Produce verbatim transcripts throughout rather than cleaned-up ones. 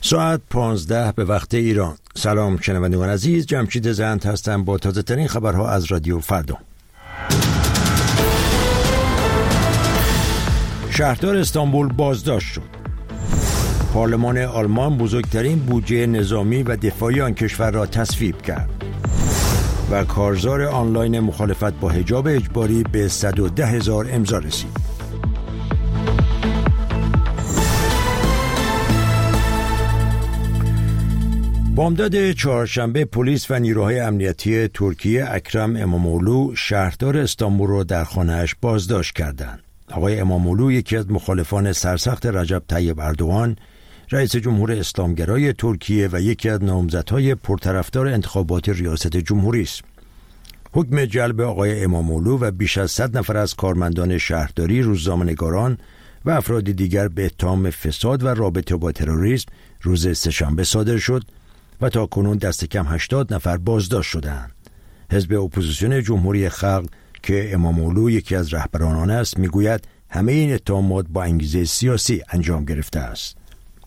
ساعت پانزده به وقت ایران. سلام شنوندگان عزیز، جمشید زند هستم با تازه ترین خبرها از رادیو فردا. شهردار استانبول بازداشت شد. پارلمان آلمان بزرگترین بودجه نظامی و دفاعی آن کشور را تصویب کرد و کارزار آنلاین مخالفت با حجاب اجباری به صد و ده هزار امضا رسید. بامداد چهارشنبه پلیس و نیروهای امنیتی ترکیه اکرم اماموغلو شهردار استانبول را در خانه‌اش بازداشت کردند. آقای اماموغلو یکی از مخالفان سرسخت رجب طیب اردوغان، رئیس جمهور اسلامگرای ترکیه و یکی از نامزدهای پرطرفدار انتخابات ریاست جمهوری است. حکم جلب آقای اماموغلو و بیش از صد نفر از کارمندان شهرداری، روزنامه‌نگاران و افراد دیگر به اتهام فساد و رابطه با تروریسم روز سه‌شنبه صادر شد و تا کنون دست کم هشتاد نفر بازداشت شدند. حزب اپوزیسیون جمهوری خلق که اماموغلو یکی از رهبران آن است میگوید همه این اتهامات با انگیزه سیاسی انجام گرفته است.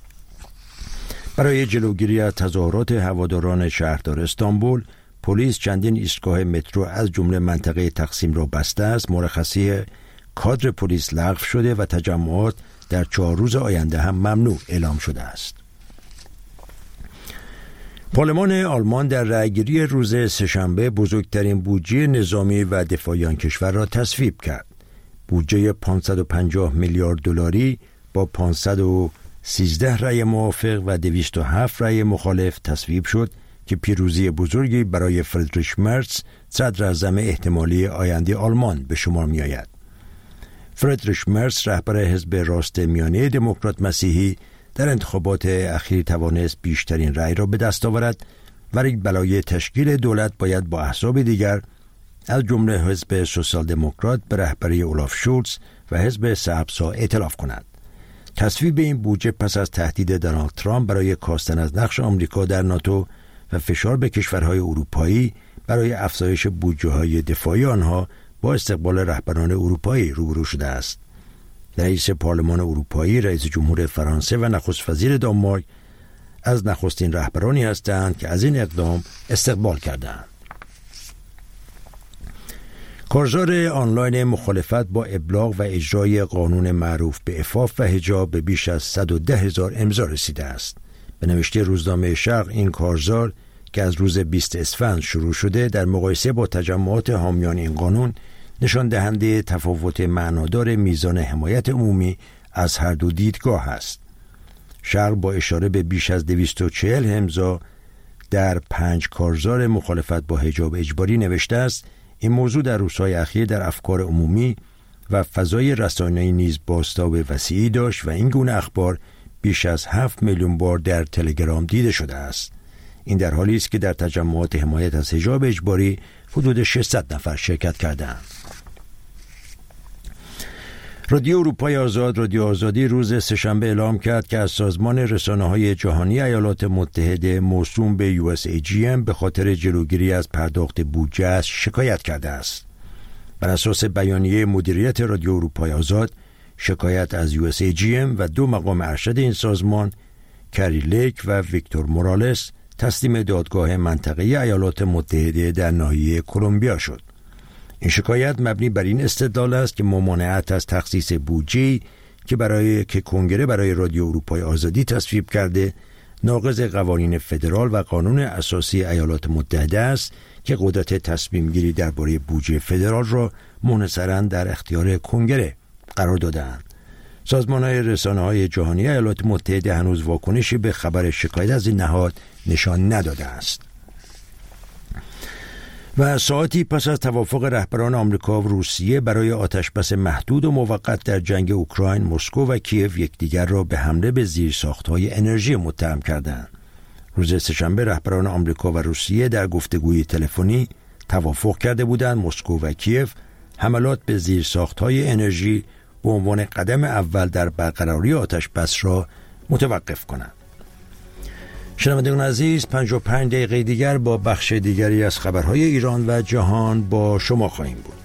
برای جلوگیری از تظاهرات هواداران شهردار استانبول، پلیس چندین ایستگاه مترو از جمله منطقه تقسیم را بسته است. مرخصی کادر پلیس لغو شده و تجمعات در چهار روز آینده هم ممنوع اعلام شده است. پارلمان آلمان در رأیگیری روز سه‌شنبه بزرگترین بودجه نظامی و دفاعی آن کشور را تصویب کرد. بودجه پانصد و پنجاه میلیارد دلاری با پانصد و سیزده رأی موافق و دویست و هفت رأی مخالف تصویب شد که پیروزی بزرگی برای فریدریش مرز، صدر اعظم احتمالی آینده آلمان به شمار می آید. فریدریش مرز، رهبر حزب راست میانه دموکرات مسیحی، در انتخابات اخیر توانست بیشترین رأی را به دست آورد، ولی برای تشکیل دولت باید با احزاب دیگر از جمله حزب سوسیال دموکرات به رهبری اولاف شولز و حزب سبزها ائتلاف کند. تصویب این بودجه پس از تهدید دونالد ترامپ برای کاستن از نقش آمریکا در ناتو و فشار به کشورهای اروپایی برای افزایش بودجه‌های دفاعی آنها با استقبال رهبران اروپایی روبرو شده است. رئیس پارلمان اروپایی، رئیس جمهور فرانسه و نخست وزیر دانمارک از نخستین رهبرانی هستند که از این اقدام استقبال کردند. کارزار آنلاین مخالفت با ابلاغ و اجرای قانون معروف به عفاف و حجاب به بیش از صد و ده هزار امضا رسیده است. به نوشته روزنامه شرق، این کارزار که از روز بیست اسفند شروع شده در مقایسه با تجمعات حامیان این قانون نشان دهنده تفاوت معنادار میزان حمایت عمومی از هر دو دیدگاه است. شرق با اشاره به بیش از دویست و چهل امضا در پنج کارزار مخالفت با حجاب اجباری نوشته است این موضوع در روزهای اخیر در افکار عمومی و فضای رسانه‌ای نیز بازتاب وسیعی داشت و این گونه اخبار بیش از هفت میلیون بار در تلگرام دیده شده است. این در حالی است که در تجمعات حمایت از حجاب اجباری حدود ششصد نفر شرکت کردند. رادیو اروپای آزاد، رادیو آزادی، روز سه‌شنبه اعلام کرد که از سازمان رسانه‌های جهانی ایالات متحده موسوم به یو اس ای جی ام به خاطر جلوگیری از پرداخت بودجه شکایت کرده است. بر اساس بیانیه مدیریت رادیو اروپای آزاد، شکایت از یو اس ای جی ام و دو مقام ارشد این سازمان، کری لیک و ویکتور مورالس، تسلیم دادگاه منطقه‌ای ایالات متحده در ناحیه کلمبیا شد. این شکایت مبنی بر این استدلال است که ممانعت از تخصیص بودجه‌ای که برای که کنگره برای رادیو اروپای آزادی تصویب کرده ناقض قوانین فدرال و قانون اساسی ایالات متحده است که قدرت تصمیم گیری درباره بودجه فدرال را منحصراً در اختیار کنگره قرار داده‌اند. سازمان‌های رسانه‌های جهانی ایالات متحده هنوز واکنشی به خبر شکایت از این نهاد نشان نداده است. و ساعتی پس از توافق رهبران آمریکا و روسیه برای آتشبس محدود و موقت در جنگ اوکراین، مسکو و کیف یکدیگر را به حمله به زیرساخت‌های انرژی متهم کردند. روز سه‌شنبه رهبران آمریکا و روسیه در گفتگوی تلفنی توافق کرده بودند مسکو و کیف حملات به زیرساخت‌های انرژی به عنوان قدم اول در برقراری آتشبس را متوقف کنند. شنوندگان عزیز، پنجاه و پنج دقیقه دیگر با بخش دیگری از خبرهای ایران و جهان با شما خواهیم بود.